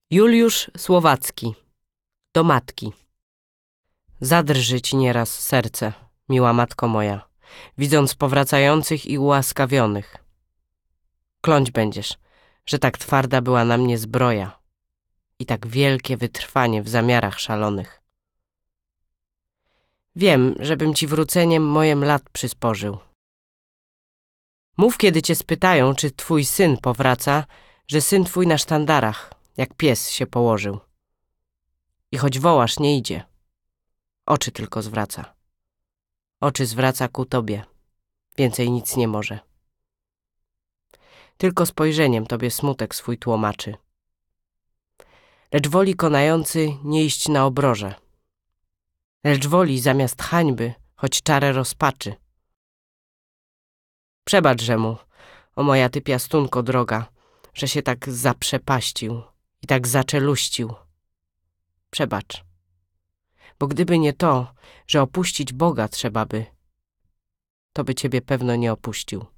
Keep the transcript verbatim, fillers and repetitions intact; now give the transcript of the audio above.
Juliusz Słowacki. Do matki. Zadrży ci nieraz serce, miła matko moja, widząc powracających i ułaskawionych. Kląć będziesz, że tak twarda była na mnie zbroja i tak wielkie wytrwanie w zamiarach szalonych. Wiem, żebym ci wróceniem mojem lat przysporzył. Mów, kiedy cię spytają, czy twój syn powraca, że syn twój na sztandarach, jak pies się położył. I choć wołasz, nie idzie. Oczy tylko zwraca. Oczy zwraca ku tobie. Więcej nic nie może. Tylko spojrzeniem tobie smutek swój tłumaczy. Lecz woli konający nie iść na obroże. Lecz woli zamiast hańby, choć czarę rozpaczy. Przebaczże mu, o moja ty piastunko droga, że się tak zaprzepaścił i tak zaczeluścił. Przebacz. Bo gdyby nie to, że opuścić Boga trzeba by, to by ciebie pewno nie opuścił.